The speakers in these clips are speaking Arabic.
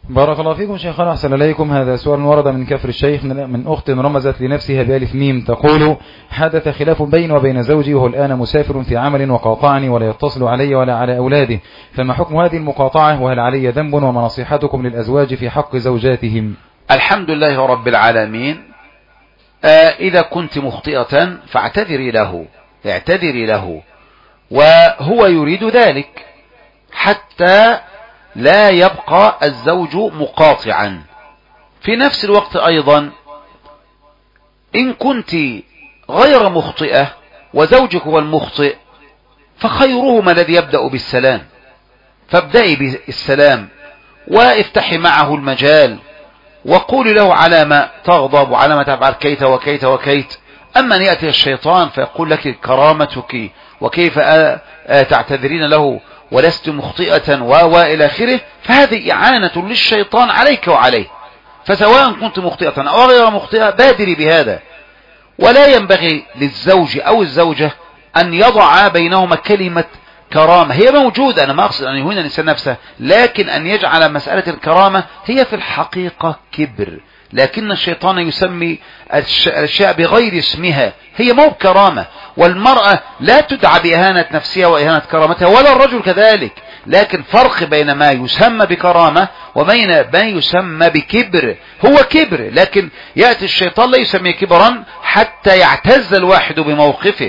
بارك الله فيكم شيخنا، أحسن إليكم. هذا سؤال ورد من كفر الشيخ من أخت رمزت لنفسها بألف ميم، تقول: حدث خلاف بيني وبين زوجي وهو الآن مسافر في عمل وقاطعني ولا يتصل علي ولا على أولاده، فما حكم هذه المقاطعة وهل علي ذنب وما نصيحتكم للأزواج في حق زوجاتهم؟ الحمد لله رب العالمين. إذا كنت مخطئة فاعتذري له، وهو يريد ذلك حتى لا يبقى الزوج مقاطعا. في نفس الوقت أيضا إن كنت غير مخطئة وزوجك هو المخطئ فخيرهما الذي يبدأ بالسلام، فابدأي بالسلام وافتحي معه المجال وقولي له على ما تغضب وعلى ما تفعل كيت وكيت وكيت. أما أن يأتي الشيطان فيقول لك كرامتك وكيف تعتذرين له ولست مخطئة وإلى آخره، فهذه إعانة للشيطان عليك وعليه. فسواء كنت مخطئة أو غير مخطئة بادري بهذا. ولا ينبغي للزوج أو الزوجة أن يضع بينهما كلمة كرامة، هي موجودة، أنا ما أقصد أن يهين الإنسان نفسه، لكن أن يجعل مسألة الكرامة هي في الحقيقة كبر، لكن الشيطان يسمي الأشياء بغير اسمها، هي مو بكرامة. والمرأة لا تدعى بإهانة نفسها وإهانة كرامتها، ولا الرجل كذلك، لكن فرق بين ما يسمى بكرامة وبين ما يسمى بكبر. هو كبر، لكن يأتي الشيطان لا يسميه كبرا حتى يعتز الواحد بموقفه،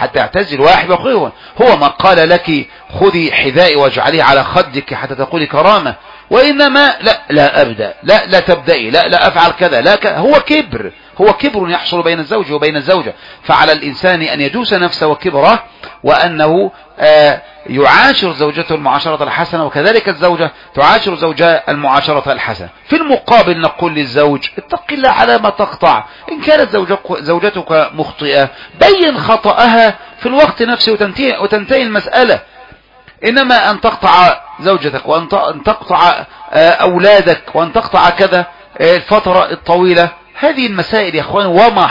هو ما قال لك خذي حذائي واجعليه على خدك حتى تقولي كرامة، وإنما لا أبدأ، لا تبدأي، لا أفعل كذا، هو كبر يحصل بين الزوج وبين الزوجة. فعلى الإنسان أن يدوس نفسه وكبره، وأنه يعاشر زوجته المعاشرة الحسنة، وكذلك الزوجة تعاشر زوجها المعاشرة الحسنة. في المقابل نقول للزوج: اتق الله على ما تقطع. إن كانت زوجتك مخطئة بين خطأها في الوقت نفسه وتنتهي المسألة. إنما أن تقطع زوجتك وأن تقطع أولادك وأن تقطع كذا الفترة الطويلة، هذه المسائل يا أخوان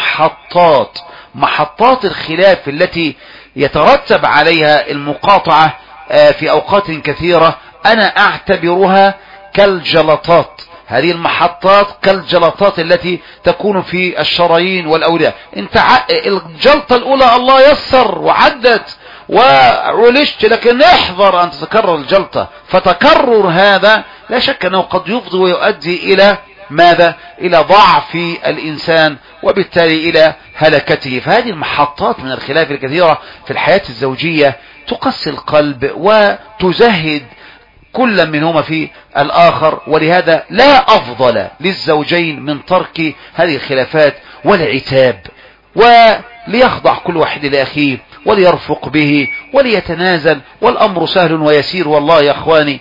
محطات الخلاف التي يترتب عليها المقاطعة في أوقات كثيرة، أنا أعتبرها كالجلطات. هذه المحطات كالجلطات التي تكون في الشرايين والأوعية. الجلطة الأولى الله يسر وعدت وعلشت، لكن احذر أن تتكرر الجلطة، فتكرر هذا لا شك أنه قد يفضي ويؤدي إلى ماذا؟ إلى ضعف الإنسان وبالتالي إلى هلكته. فهذه المحطات من الخلاف الكثيرة في الحياة الزوجية تقسي القلب وتزهد كل منهما في الآخر، ولهذا لا أفضل للزوجين من ترك هذه الخلافات والعتاب، وليخضع كل واحد لأخيه وليرفق به وليتنازل، والأمر سهل ويسير والله يا أخواني.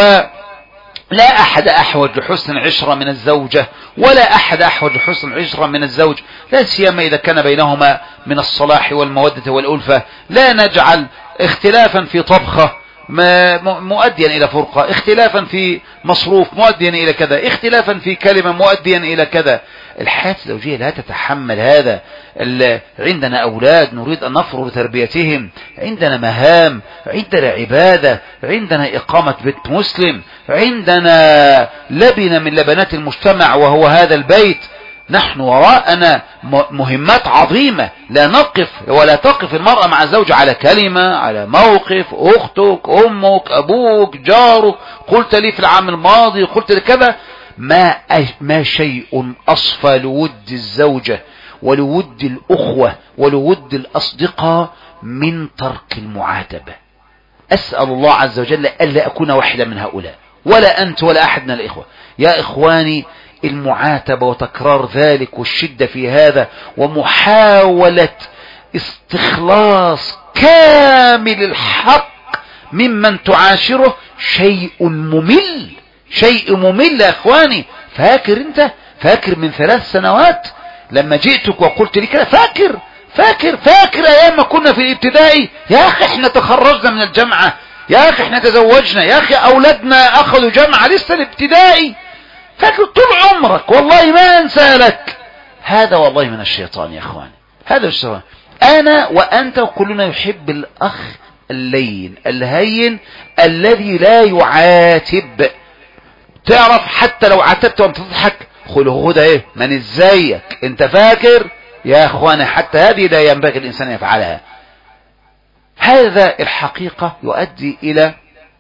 لا أحد أحوج لحسن العشرة من الزوجة، ولا أحد أحوج لحسن العشرة من الزوج، لا سيما إذا كان بينهما من الصلاح والمودة والألفة. لا نجعل اختلافا في طبخة مؤديا إلى فرقة، اختلافا في مصروف مؤديا إلى كذا، اختلافا في كلمة مؤديا إلى كذا. الحياة الزوجية لا تتحمل هذا. عندنا أولاد نريد أن نفرغ لتربيتهم، عندنا مهام، عندنا عبادة، عندنا إقامة بيت مسلم، عندنا لبنة من لبنات المجتمع وهو هذا البيت. نحن وراءنا مهمات عظيمة، لا نقف ولا تقف المرأة مع الزوج على كلمة، على موقف، أختك، أمك، أبوك، جارك، قلت لي في العام الماضي، قلت لي كذا. ما شيء أصفى لود الزوجة ولود الأخوة ولود الأصدقاء من ترك المعاتبة. أسأل الله عز وجل ألا أكون واحدا من هؤلاء، ولا أنت ولا أحد من الإخوة. يا إخواني، المعاتبة وتكرار ذلك والشدة في هذا ومحاولة استخلاص كامل الحق ممن تعاشره شيء ممل يا إخواني. فاكر من 3 سنوات لما جئتك وقلت لي كده؟ فاكر أيام ما كنا في الابتدائي؟ يا أخي احنا تخرجنا من الجامعة، يا أخي احنا تزوجنا، يا أخي أولادنا أخذوا جامعة، لسه الابتدائي. فاكر طول عمرك، والله ما أنسى لك. هذا والله من الشيطان يا أخواني، هذا الشيطان. أنا وأنت وكلنا يحب الأخ اللين الهين الذي لا يعاتب. تعرف حتى لو عتبت وانت تضحك خله هدى ايه من ازيك انت فاكر يا اخواني، حتى هذه لا ينبغي الانسان ان يفعلها. هذا الحقيقة يؤدي الى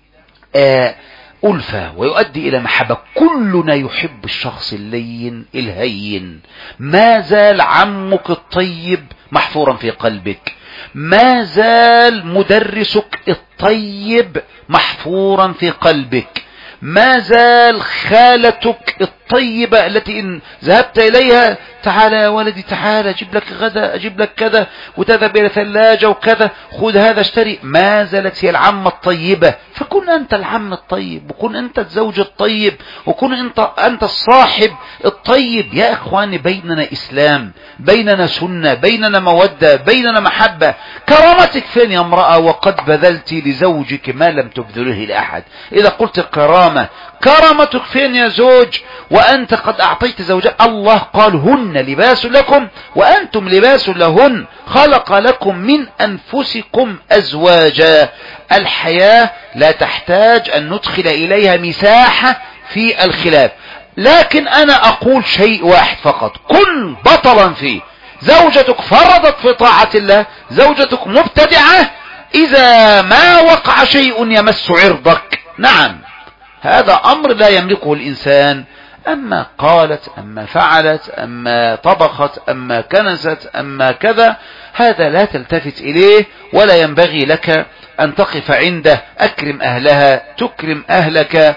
ألفة ويؤدي إلى محبة. كلنا يحب الشخص اللين الهين. ما زال عمك الطيب محفورا في قلبك، ما زال مدرسك الطيب محفورا في قلبك، ما زال خالتك الطيبة التي إن ذهبت إليها تعال يا ولدي تعال أجيب لك غدا أجيب لك كذا وتذهب إلى ثلاجة وكذا خذ هذا اشتري، ما زالت هي العمة الطيبة. فكن أنت العم الطيب، وكن أنت الزوج الطيب، وكن أنت الصاحب الطيب. يا إخواني بيننا إسلام، بيننا سنة، بيننا مودة، بيننا محبة. كرامتك فين يا امرأة وقد بذلت لزوجك ما لم تبذله لأحد؟ إذا قلت كرامتك فين يا زوج وأنت قد أعطيت زوجك؟ الله قال هن لباس لكم وأنتم لباس لهن، خلق لكم من أنفسكم أزواجا. الحياة لا تحتاج أن ندخل إليها مساحة في الخلاف، لكن أنا أقول شيء واحد فقط كن بطلا فيه. زوجتك فرضت في طاعة الله، زوجتك مبتدعة، إذا ما وقع شيء يمس عرضك نعم هذا أمر لا يملكه الإنسان، أما قالت أما فعلت أما طبخت أما كنست أما كذا هذا لا تلتفت إليه ولا ينبغي لك أن تقف عنده. أكرم أهلها تكرم أهلك،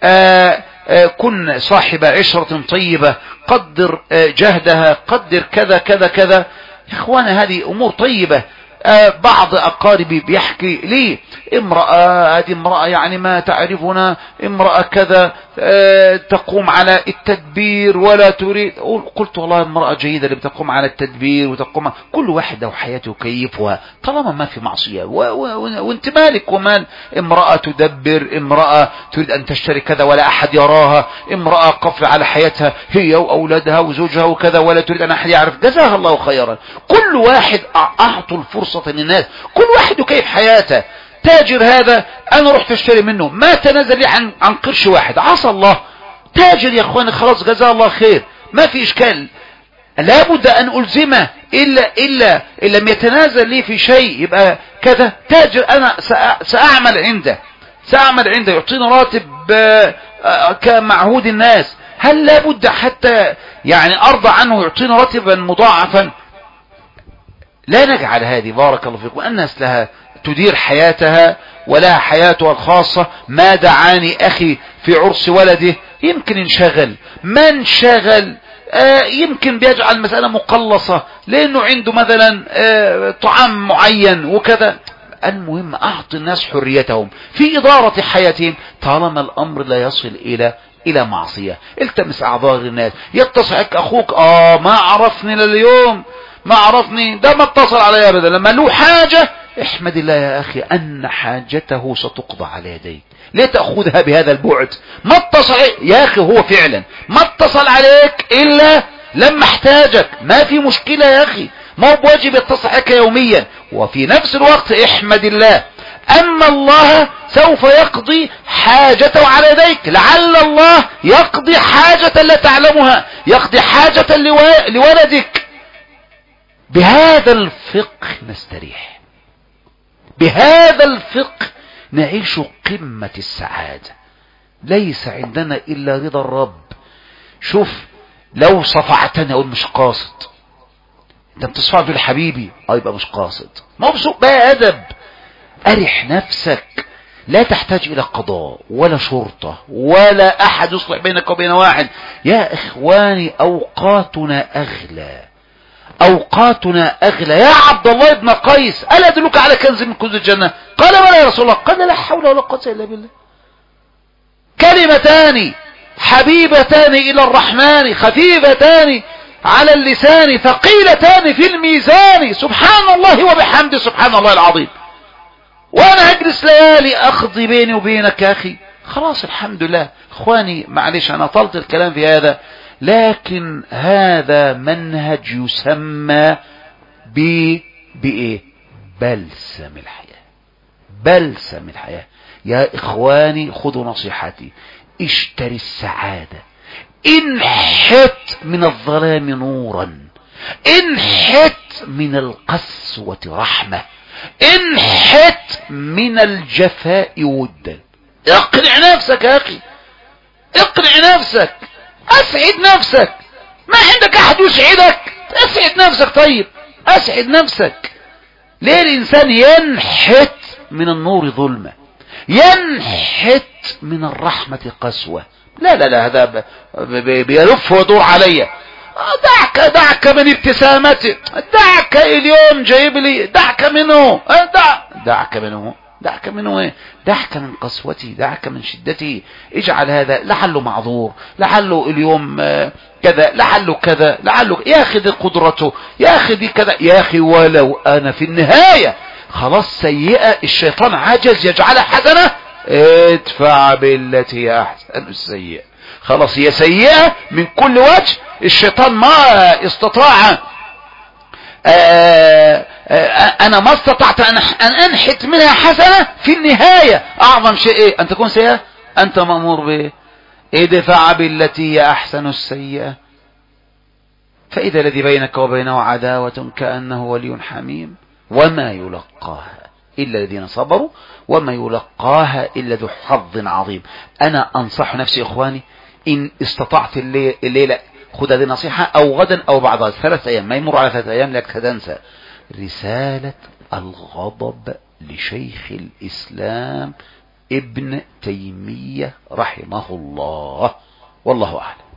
كن صاحب عشرة طيبة، قدر جهدها، قدر كذا كذا كذا. يا إخوان هذه أمور طيبة. بعض أقاربي بيحكي لي امرأة، هذه امرأة يعني ما تعرفنا، امرأة كذا تقوم على التدبير ولا تريد. قلت والله امرأة جيدة اللي بتقوم على التدبير وتقوم، كل واحد وحياته كيفها طالما ما في معصية. وانت مالك ومال امرأة تدبر، امرأة تريد أن تشتري كذا ولا أحد يراها، امرأة قفل على حياتها هي وأولادها وزوجها وكذا ولا تريد أن أحد يعرف، جزاها الله خيرا. كل واحد أعطوا الفرصة للناس، كل واحد كيف حياته. تاجر هذا أنا رحت أشتري منه ما تنازل لي عن قرش واحد، عسى الله تاجر يا أخواني خلاص جزاه الله خير ما في إشكال، لابد أن ألزمه إلا لم يتنازل لي في شيء يبقى كذا. تاجر أنا سأعمل عنده يعطيني راتب كمعهود الناس، هل لابد حتى يعني أرضى عنه يعطيني راتبا مضاعفا؟ لا نجعل هذه بارك الله فيكم الناس لها تدير حياتها ولها حياتها الخاصة. ما دعاني أخي في عرس ولده يمكن انشغل، ما انشغل يمكن بيجعل مسألة مقلصة لأنه عنده مثلا طعام معين وكذا. المهم أعطي الناس حريتهم في إدارة حياتهم طالما الأمر لا يصل إلى معصية. التمس أعذار الناس، يتصعك أخوك ما عرفني لليوم، ما عرفني، ده ما اتصل علي أبدا، لما له حاجة احمد الله يا أخي أن حاجته ستقضى على يديك، ليه تأخذها بهذا البعد؟ ما اتصل يا أخي، هو فعلا ما اتصل عليك إلا لما احتاجك، ما في مشكلة يا أخي، ما هو بواجب يتصل عليك يوميا. وفي نفس الوقت احمد الله أن الله سوف يقضي حاجته على يديك، لعل الله يقضي حاجة لا تعلمها، يقضي حاجة لولدك. بهذا الفقه نستريح، بهذا الفقه نعيش قمة السعادة. ليس عندنا إلا رضا الرب. شوف لو صفعتني أقول مش قاصد، انت بتصفع في حبيبي يبقى مش قاصد، مبسوط بقى أدب. أرح نفسك، لا تحتاج إلى قضاء ولا شرطة ولا أحد يصلح بينك وبين واحد. يا إخواني أوقاتنا أغلى، أوقاتنا أغلى. يا عبد الله بن قيس ألا أدلك على كنز من كنوز الجنة؟ قال ولا يا رسول الله؟ قال لا حول ولا قوة إلا بالله. كلمتان حبيبتان إلى الرحمن خفيفتان على اللسان ثقيلتان في الميزان، سبحان الله وبحمده سبحان الله العظيم. وأنا أجلس ليالي أخضي بيني وبينك يا أخي، خلاص الحمد لله. إخواني معلش أنا طلت الكلام في هذا، لكن هذا منهج يسمى بإيه؟ بلسم الحياة. بلسم الحياة. يا إخواني خذوا نصيحتي، اشتري السعادة، انحت من الظلام نورا، انحت من القسوة رحمة، انحت من الجفاء ودا. اقنع نفسك يا اخي، اقنع نفسك، اسعد نفسك. ما عندك احد يسعدك، اسعد نفسك. طيب اسعد نفسك. ليه الانسان ينحت من النور ظلمة، ينحت من الرحمة قسوة؟ لا لا لا، هذا بيلف ويدور علي. دعك من ابتسامتي، دعك اليوم جايب لي، دعك منه، دعك منه، دعك منه ايه؟ دعك من قسوتي، دعك من شدتي. اجعل هذا لعله معذور، لعله اليوم كذا، لعله كذا، لعله يا اخي دي قدرته، يا اخي دي كذا، يا اخي ولو انا في النهاية خلاص سيئة الشيطان عجز يجعلها حسنة، ادفع بالتي هي احسن السيئة. خلاص هي سيئة من كل وجه، الشيطان ما استطاع، انا ما استطعت ان انحت منها حسنة. في النهاية اعظم شيء ايه؟ ان تكون سيئة. انت مأمور به ادفع بالتي هي احسن السيئة، فاذا الذي بينك وبينه عداوة كأنه ولي حميم، وما يلقاها الا الذين صبروا وما يلقاها الا ذو حظ عظيم. انا انصح نفسي اخواني، ان استطعت الليلة خذ هذه النصيحة، او غدا او بعد 3 ايام، ما يمر على 3 ايام لك تنسى رسالة الغضب لشيخ الاسلام ابن تيمية رحمه الله، والله اعلم.